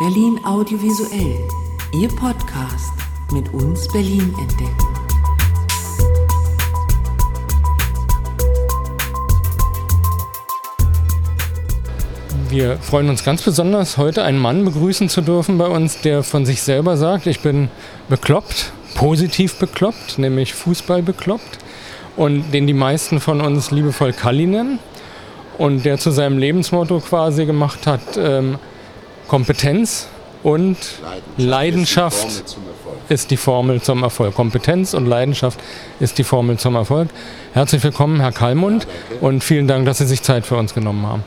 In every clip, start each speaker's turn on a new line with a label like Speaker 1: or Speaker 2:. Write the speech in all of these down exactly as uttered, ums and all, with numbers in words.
Speaker 1: Berlin Audiovisuell, Ihr Podcast mit uns Berlin entdecken.
Speaker 2: Wir freuen uns ganz besonders, heute einen Mann begrüßen zu dürfen bei uns, der von sich selber sagt, ich bin bekloppt, positiv bekloppt, nämlich Fußball bekloppt, und den die meisten von uns liebevoll Kalli nennen, und der zu seinem Lebensmotto quasi gemacht hat, ähm, Kompetenz und Leidenschaft, Leidenschaft ist die Formel zum Erfolg. Kompetenz und Leidenschaft ist die Formel zum Erfolg. Herzlich willkommen, Herr Kallmund, ja, und vielen Dank, dass Sie sich Zeit für uns genommen haben.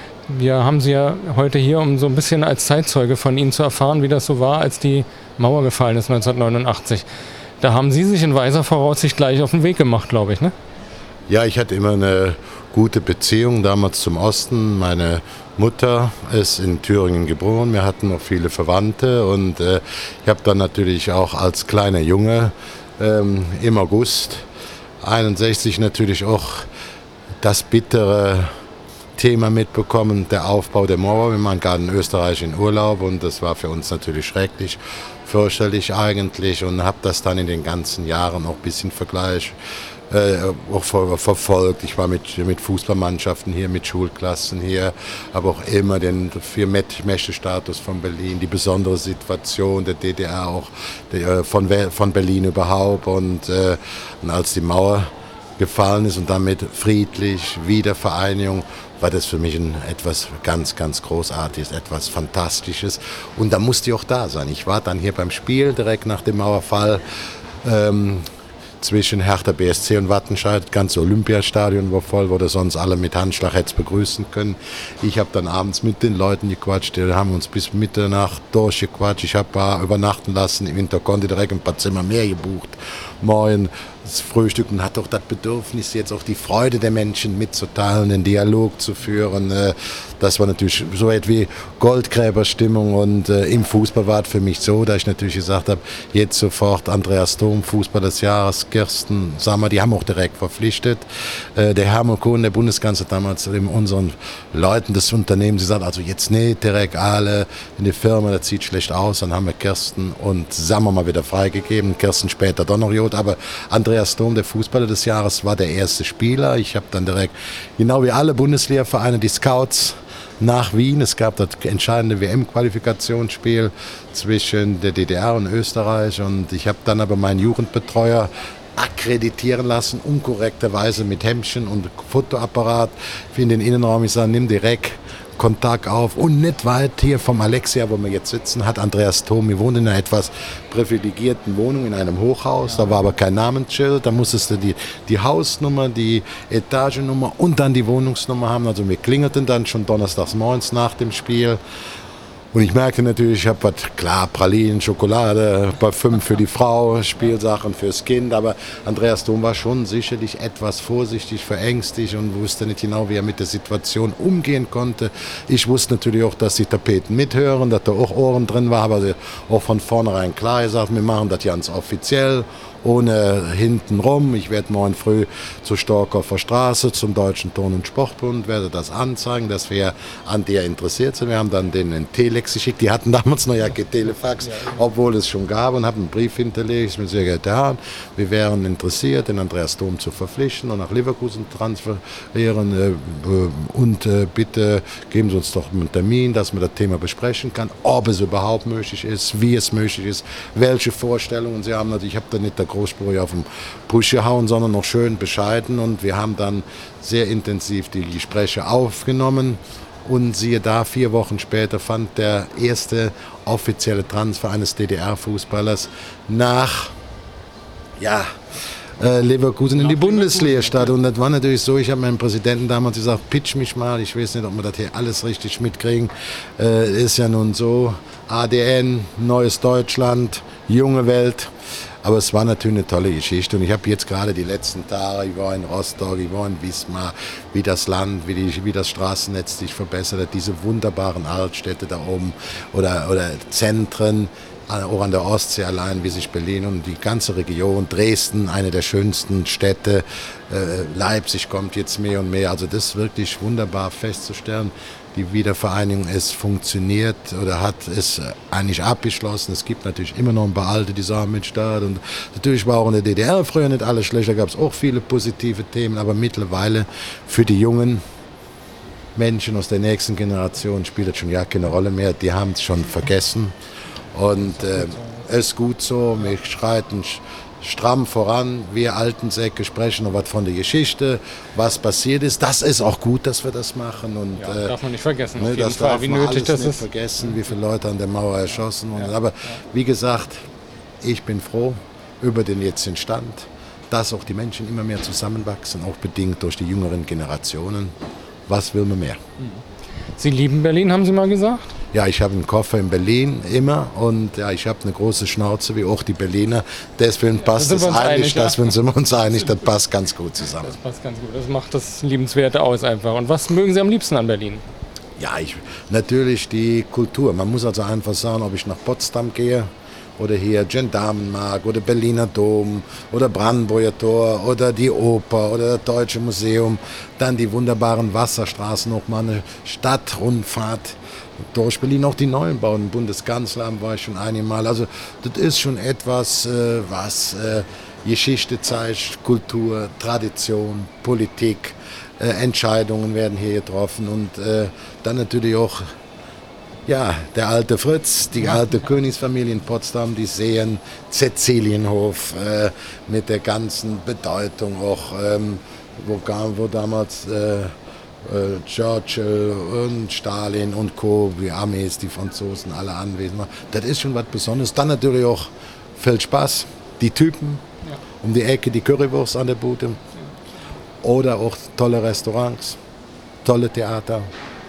Speaker 2: Wir haben Sie ja heute hier, um so ein bisschen als Zeitzeuge von Ihnen zu erfahren, wie das so war, als die Mauer gefallen ist neunzehnhundertneunundachtzig. Da haben Sie sich in weiser Voraussicht gleich auf den Weg gemacht, glaube ich, ne?
Speaker 3: Ja, ich hatte immer eine gute Beziehung damals zum Osten. Meine Mutter ist in Thüringen geboren, wir hatten noch viele Verwandte, und äh, ich habe dann natürlich auch als kleiner Junge ähm, im August einundsechzig natürlich auch das bittere Thema mitbekommen, der Aufbau der Mauer. Wir waren gerade in Österreich in Urlaub, und das war für uns natürlich schrecklich, fürchterlich eigentlich, und habe das dann in den ganzen Jahren auch ein bisschen Vergleich äh, auch ver- verfolgt. Ich war mit, mit Fußballmannschaften hier, mit Schulklassen hier, aber auch immer den Vier-Mächte-Status von Berlin, die besondere Situation der D D R, auch der, von, von Berlin überhaupt, und, äh, und als die Mauer gefallen ist und damit friedlich, Wiedervereinigung, war das für mich ein, etwas ganz, ganz Großartiges, etwas Fantastisches. Und da musste ich auch da sein. Ich war dann hier beim Spiel direkt nach dem Mauerfall ähm, zwischen Hertha B S C und Wattenscheid. Das ganze Olympiastadion war voll, wo du sonst alle mit Handschlag hättest begrüßen können. Ich habe dann abends mit den Leuten gequatscht, die haben uns bis Mitternacht durchgequatscht. Ich habe übernachten lassen, im Interconti direkt ein paar Zimmer mehr gebucht. Morgen das Frühstück, und hat auch das Bedürfnis, jetzt auch die Freude der Menschen mitzuteilen, den Dialog zu führen. Das war natürlich so etwas wie Goldgräberstimmung, und im Fußball war es für mich so, dass ich natürlich gesagt habe, jetzt sofort Andreas Thom, Fußball des Jahres, Kirsten Sammer, die haben auch direkt verpflichtet. Der Hermann Kohn, der Bundeskanzler damals, unseren Leuten des Unternehmens gesagt, also jetzt nicht direkt alle in die Firma, das sieht schlecht aus. Dann haben wir Kirsten und Sammer mal wieder freigegeben, Kirsten später doch noch Jod, aber Andreas Thom, der Fußballer des Jahres, war der erste Spieler. Ich habe dann direkt, genau wie alle Bundesliga-Vereine, die Scouts nach Wien. Es gab das entscheidende W M-Qualifikationsspiel zwischen der D D R und Österreich, und ich habe dann aber meinen Jugendbetreuer akkreditieren lassen, unkorrekterweise mit Hemdchen und Fotoapparat in den Innenraum. Ich sage, nimm direkt Kontakt auf, und nicht weit hier vom Alexia, wo wir jetzt sitzen, hat Andreas Thom, wir wohnen in einer etwas privilegierten Wohnung in einem Hochhaus, da war aber kein Namensschild, da musstest du die, die Hausnummer, die Etagennummer und dann die Wohnungsnummer haben, also wir klingelten dann schon donnerstags morgens nach dem Spiel. Und ich merkte natürlich, ich habe was, klar, Pralinen, Schokolade, Parfüm für die Frau, Spielsachen fürs Kind, aber Andreas Thom war schon sicherlich etwas vorsichtig, verängstigt und wusste nicht genau, wie er mit der Situation umgehen konnte. Ich wusste natürlich auch, dass die Tapeten mithören, dass da auch Ohren drin war, aber auch von vornherein klar gesagt, wir machen das ganz offiziell, ohne hinten rum. Ich werde morgen früh zur Storkower Straße zum Deutschen Turn- und Sportbund, werde das anzeigen, dass wir an der interessiert sind. Wir haben dann den einen Telex geschickt, die hatten damals noch ja kein Telefax, obwohl es schon gab, und haben einen Brief hinterlegt, mit sehr geehrten Herren, wir wären interessiert, den Andreas Thom zu verpflichten und nach Leverkusen transferieren, und bitte geben Sie uns doch einen Termin, dass man das Thema besprechen kann, ob es überhaupt möglich ist, wie es möglich ist, welche Vorstellungen Sie haben. Also ich habe da nicht großspurig auf den Push gehauen, sondern noch schön bescheiden, und wir haben dann sehr intensiv die Gespräche aufgenommen, und siehe da, vier Wochen später fand der erste offizielle Transfer eines D D R-Fußballers nach ja, äh, Leverkusen in die Bundesliga statt, und das war natürlich so, ich habe meinem Präsidenten damals gesagt, pitch mich mal, ich weiß nicht, ob wir das hier alles richtig mitkriegen, äh, ist ja nun so, A D N, neues Deutschland, junge Welt. Aber es war natürlich eine tolle Geschichte, und ich habe jetzt gerade die letzten Tage, ich war in Rostock, ich war in Wismar, wie das Land, wie, die, wie das Straßennetz sich verbessert hat, diese wunderbaren Altstädte da oben oder, oder Zentren, auch an der Ostsee allein, wie sich Berlin und die ganze Region, Dresden, eine der schönsten Städte, äh, Leipzig kommt jetzt mehr und mehr. Also das ist wirklich wunderbar festzustellen. Die Wiedervereinigung ist funktioniert oder hat es eigentlich abgeschlossen. Es gibt natürlich immer noch ein paar Alte, die sagen, Mensch, da und natürlich war auch in der D D R früher nicht alles schlecht, da gab es auch viele positive Themen, aber mittlerweile für die Jungen Menschen aus der nächsten Generation spielt das schon ja keine Rolle mehr. Die haben es schon vergessen und es äh, ist gut so. Wir schreiten stramm voran. Wir alten Säcke sprechen noch was von der Geschichte, was passiert ist. Das ist auch gut, dass wir das machen. Und,
Speaker 2: ja, darf man nicht vergessen.
Speaker 3: Ne,
Speaker 2: auf jeden
Speaker 3: das
Speaker 2: Fall,
Speaker 3: darf
Speaker 2: wie
Speaker 3: man
Speaker 2: nötig
Speaker 3: alles
Speaker 2: das
Speaker 3: nicht
Speaker 2: ist.
Speaker 3: vergessen, wie viele Leute an der Mauer erschossen wurden.
Speaker 2: Ja.
Speaker 3: Aber wie gesagt, ich bin froh über den jetzigen Stand, dass auch die Menschen immer mehr zusammenwachsen, auch bedingt durch die jüngeren Generationen. Was will man mehr?
Speaker 2: Sie lieben Berlin, haben Sie mal gesagt?
Speaker 3: Ja, ich habe einen Koffer in Berlin immer und ja, ich habe eine große Schnauze, wie auch die Berliner. Deswegen passt es
Speaker 2: ja,
Speaker 3: einig,
Speaker 2: einig, ja.
Speaker 3: dass wir uns einig, das passt ganz gut zusammen.
Speaker 2: Das passt ganz gut, das macht das Liebenswerte aus einfach. Und was mögen Sie am liebsten an Berlin?
Speaker 3: Ja, ich, natürlich die Kultur. Man muss also einfach sagen, ob ich nach Potsdam gehe oder hier Gendarmenmarkt oder Berliner Dom oder Brandenburger Tor oder die Oper oder das Deutsche Museum, dann die wunderbaren Wasserstraßen, noch mal eine Stadtrundfahrt durch Berlin, auch die neuen Bauten, Bundeskanzleramt war ich schon einige Mal. Also das ist schon etwas, äh, was äh, Geschichte zeigt, Kultur, Tradition, Politik, äh, Entscheidungen werden hier getroffen und äh, dann natürlich auch ja, der alte Fritz, die alte Königsfamilie in Potsdam, die Seen, Cäcilienhof äh, mit der ganzen Bedeutung auch, ähm, wo, wo damals äh, äh, Churchill und Stalin und Co., die Armees, die Franzosen, alle anwesend waren. Das ist schon was Besonderes. Dann natürlich auch viel Spaß, die Typen, ja. Um die Ecke, die Currywurst an der Bude. Ja. Oder auch tolle Restaurants, tolle Theater.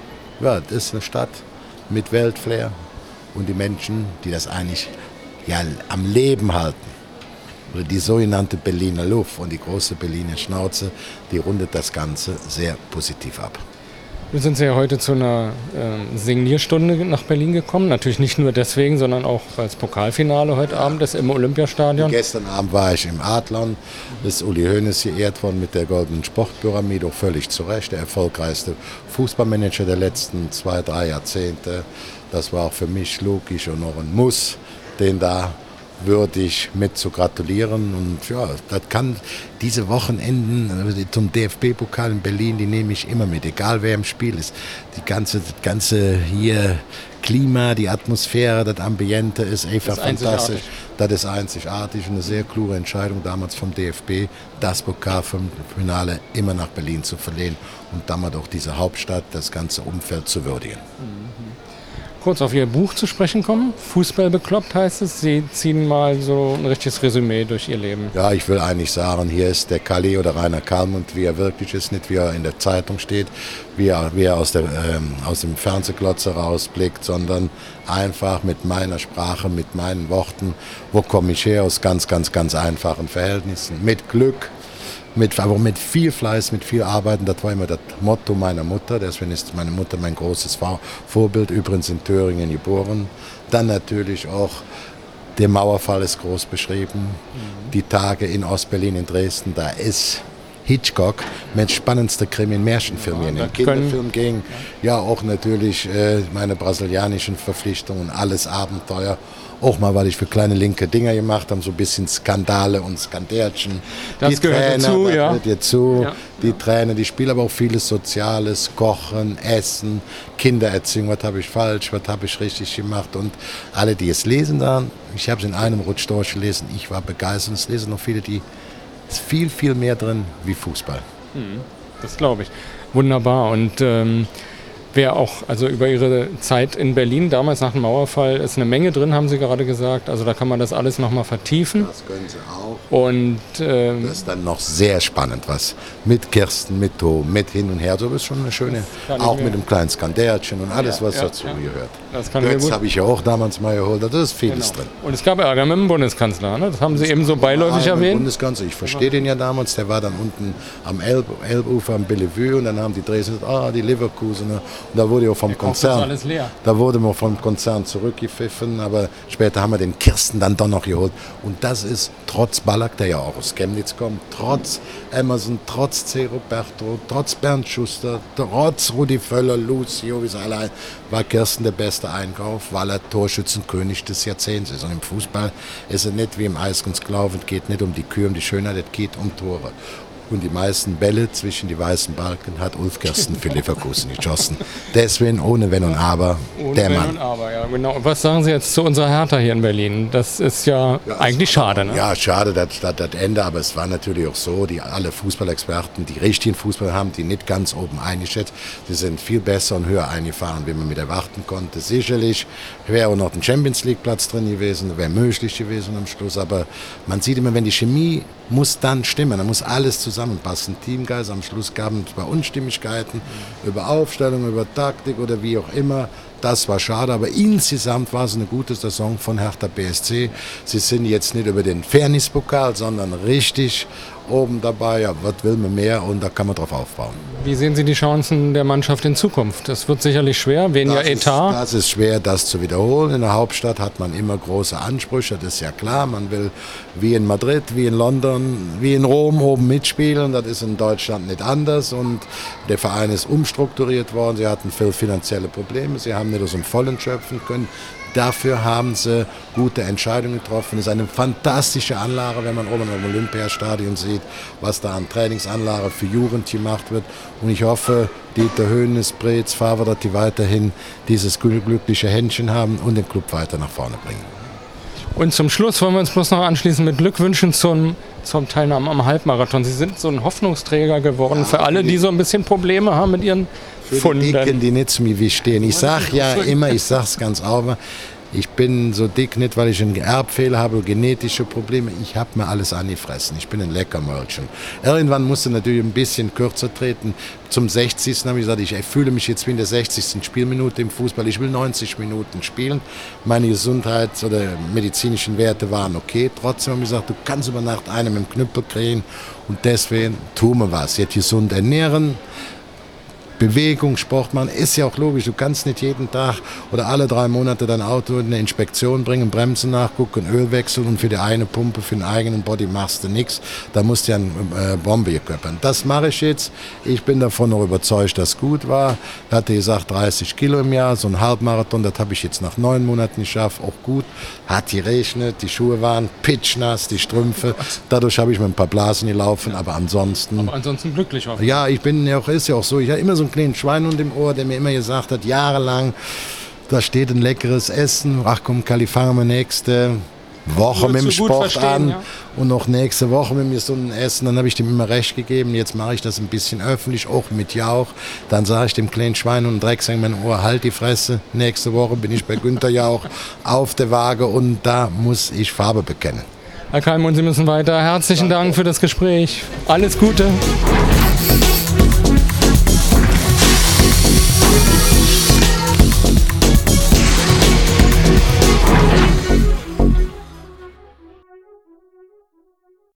Speaker 3: Ja, das ist eine Stadt mit Weltflair und die Menschen, die das eigentlich ja, am Leben halten. Oder die sogenannte Berliner Luft und die große Berliner Schnauze, die rundet das Ganze sehr positiv ab.
Speaker 2: Wir sind ja heute zu einer äh, Signierstunde nach Berlin gekommen. Natürlich nicht nur deswegen, sondern auch als Pokalfinale heute ja. Abend ist im Olympiastadion.
Speaker 3: Und gestern Abend war ich im Adlon. Das ist Uli Hoeneß geehrt worden mit der Goldenen Sportpyramide, auch völlig zu Recht. Der erfolgreichste Fußballmanager der letzten zwei, drei Jahrzehnte. Das war auch für mich logisch und noch ein Muss, den da würdig mit zu gratulieren. Und ja, das kann diese Wochenenden zum D F B-Pokal in Berlin, die nehme ich immer mit, egal wer im Spiel ist. Die ganze, das ganze hier Klima, die Atmosphäre, das Ambiente ist einfach
Speaker 2: das ist
Speaker 3: fantastisch. Das ist einzigartig und eine sehr kluge Entscheidung damals vom D F B, das Pokalfinale immer nach Berlin zu verlegen und damit auch diese Hauptstadt, das ganze Umfeld zu würdigen.
Speaker 2: Mhm. Kurz auf Ihr Buch zu sprechen kommen. Fußball bekloppt heißt es. Sie ziehen mal so ein richtiges Resümee durch Ihr Leben.
Speaker 3: Ja, ich will eigentlich sagen, hier ist der Kalli oder Rainer Kallmund, wie er wirklich ist, nicht wie er in der Zeitung steht, wie er, wie er aus, der, ähm, aus dem Fernsehglotze rausblickt, sondern einfach mit meiner Sprache, mit meinen Worten. Wo komme ich her? Aus ganz, ganz, ganz einfachen Verhältnissen. Mit Glück. Mit, aber mit viel Fleiß, mit viel Arbeiten, das war immer das Motto meiner Mutter. Deswegen ist meine Mutter mein großes Vorbild, übrigens in Thüringen geboren. Dann natürlich auch, der Mauerfall ist groß beschrieben. Mhm. Die Tage in Ostberlin, in Dresden, da ist Hitchcock mit spannendster Krimi in Märchenfilmen, ja, in den Kinderfilm ging. Ja, auch natürlich äh, meine brasilianischen Verpflichtungen, alles Abenteuer. Auch mal, weil ich für kleine linke Dinger gemacht habe, so ein bisschen Skandale und Skandärchen.
Speaker 2: Das
Speaker 3: die
Speaker 2: gehört
Speaker 3: Trainer,
Speaker 2: dazu,
Speaker 3: das
Speaker 2: ja.
Speaker 3: gehört dazu.
Speaker 2: Ja.
Speaker 3: Die Trainer, die spielen aber auch vieles Soziales, Kochen, Essen, Kindererziehung, was habe ich falsch, was habe ich richtig gemacht. Und alle, die es lesen dann, ich habe es in einem Rutsch durchgelesen, ich war begeistert. Es lesen noch viele, die ist viel, viel mehr drin wie Fußball.
Speaker 2: Das glaube ich. Wunderbar. Und ähm, wer auch, also über Ihre Zeit in Berlin, damals nach dem Mauerfall, ist eine Menge drin, haben Sie gerade gesagt. Also da kann man das alles nochmal vertiefen.
Speaker 3: Das können Sie auch.
Speaker 2: Und ähm,
Speaker 3: das ist dann noch sehr spannend, was mit Kirsten, mit Tom, mit hin und her. So ist schon eine schöne, auch mit dem kleinen Skandärchen und alles,
Speaker 2: ja,
Speaker 3: was
Speaker 2: ja,
Speaker 3: dazu
Speaker 2: ja.
Speaker 3: gehört.
Speaker 2: Das kann
Speaker 3: Götz habe ich ja auch damals mal geholt, da ist vieles
Speaker 2: genau.
Speaker 3: drin.
Speaker 2: Und es gab Ärger mit dem Bundeskanzler, ne? Das haben Sie
Speaker 3: das
Speaker 2: eben so beiläufig
Speaker 3: ja,
Speaker 2: erwähnt.
Speaker 3: Bundeskanzler, ich verstehe ja. den ja damals, der war dann unten am Elb, Elbufer am Bellevue und dann haben die Dresden gesagt, ah, die Leverkusener Und da wurde ja vom
Speaker 2: Der
Speaker 3: Konzern,
Speaker 2: alles leer.
Speaker 3: da wurde man vom Konzern zurückgepfiffen, aber später haben wir den Kirsten dann doch noch geholt. Und das ist trotz Ballack, der ja auch aus Chemnitz kommt, trotz Emerson, trotz C. Roberto, trotz Bernd Schuster, trotz Rudi Völler, Lucio, wie sie alle heißen, war Kirsten der beste Einkauf, weil er Torschützenkönig des Jahrzehnts ist. Und im Fußball ist es nicht wie im Eiskunstlauf, es geht nicht um die Kühe, um die Schönheit, es geht um Tore. Und die meisten Bälle zwischen die weißen Balken hat Ulf Kirsten für Leverkusen geschossen. Deswegen ohne Wenn und Aber,
Speaker 2: Ohne
Speaker 3: der
Speaker 2: Wenn
Speaker 3: Mann.
Speaker 2: und Aber, ja, genau. Und was sagen Sie jetzt zu unserer Hertha hier in Berlin? Das ist ja, ja eigentlich schade, ne?
Speaker 3: Ja, schade, das, das, das Ende, aber es war natürlich auch so, die alle Fußballexperten, die richtigen Fußballer haben, die nicht ganz oben eingeschätzt, die sind viel besser und höher eingefahren, wie man mit erwarten konnte. Sicherlich wäre auch noch ein Champions-League-Platz drin gewesen, wäre möglich gewesen am Schluss, aber man sieht immer, wenn die Chemie muss dann stimmen, dann muss alles zusammenpassen. Teamgeist, am Schluss gab es bei Unstimmigkeiten über Aufstellung, über Taktik oder wie auch immer. Das war schade, aber insgesamt war es eine gute Saison von Hertha B S C. Sie sind jetzt nicht über den Fairness-Pokal, sondern richtig oben dabei. Ja, was will man mehr und da kann man drauf aufbauen.
Speaker 2: Wie sehen Sie die Chancen der Mannschaft in Zukunft? Das wird sicherlich schwer, weniger
Speaker 3: das
Speaker 2: Etat.
Speaker 3: Ist, das ist schwer, das zu wiederholen. In der Hauptstadt hat man immer große Ansprüche, das ist ja klar. Man will wie in Madrid, wie in London, wie in Rom oben mitspielen. Das ist in Deutschland nicht anders und der Verein ist umstrukturiert worden. Sie hatten viele finanzielle Probleme, sie haben nicht aus dem Vollen schöpfen können. Dafür haben sie gute Entscheidungen getroffen. Es ist eine fantastische Anlage, wenn man oben im Olympiastadion sieht, was da an Trainingsanlage für Jugend gemacht wird. Und ich hoffe, Dieter Hoeneß, Preetz, Favre, dass die weiterhin dieses glückliche Händchen haben und den Club weiter nach vorne bringen.
Speaker 2: Und zum Schluss wollen wir uns bloß noch anschließen mit Glückwünschen zum, zum Teilnahmen am Halbmarathon. Sie sind so ein Hoffnungsträger geworden ja, für alle, die so ein bisschen Probleme haben mit ihren Funden.
Speaker 3: Für die Dicken, die nicht zu mir wie stehen. Ich sage ja immer, ich sage es ganz offen, ich bin so dick nicht, weil ich einen Erbfehler habe, genetische Probleme. Ich habe mir alles angefressen. Ich bin ein Leckermäulchen. Irgendwann musste natürlich ein bisschen kürzer treten. Zum sechzigsten habe ich gesagt, ich fühle mich jetzt wie in der sechzigsten Spielminute im Fußball. Ich will neunzig Minuten spielen. Meine Gesundheits- oder medizinischen Werte waren okay. Trotzdem habe ich gesagt, du kannst über Nacht einen mit dem Knüppel kriegen. Und deswegen tun wir was. Jetzt gesund ernähren. Bewegung, Sport machen, ist ja auch logisch. Du kannst nicht jeden Tag oder alle drei Monate dein Auto in eine Inspektion bringen, Bremsen nachgucken, Öl wechseln und für die eine Pumpe, für den eigenen Body machst du nichts. Da musst du ja eine äh, Bombe geköpern. Das mache ich jetzt. Ich bin davon noch überzeugt, dass es gut war. Da hatte gesagt dreißig Kilo im Jahr, so ein Halbmarathon, das habe ich jetzt nach neun Monaten geschafft. Auch gut. Hat geregnet, die Schuhe waren pitschnass, die Strümpfe. Dadurch habe ich mit ein paar Blasen gelaufen, aber ansonsten...
Speaker 2: Aber ansonsten glücklich hoffentlich.
Speaker 3: Ja, ich bin ja auch, ist ja auch so, ich habe immer so einen kleinen Schweinhund im Ohr, der mir immer gesagt hat, jahrelang, da steht ein leckeres Essen, ach komm, Kali, fangen wir nächste Woche mit dem Sport an ja. Und noch nächste Woche mit mir so ein Essen, dann habe ich dem immer recht gegeben, jetzt mache ich das ein bisschen öffentlich, auch mit Jauch, dann sage ich dem kleinen Schweinhund Drecksack in mein Ohr, halt die Fresse, nächste Woche bin ich bei Günther Jauch auf der Waage und da muss ich Farbe bekennen.
Speaker 2: Herr Keim, und Sie müssen weiter. Herzlichen Dank für das Gespräch. Alles Gute.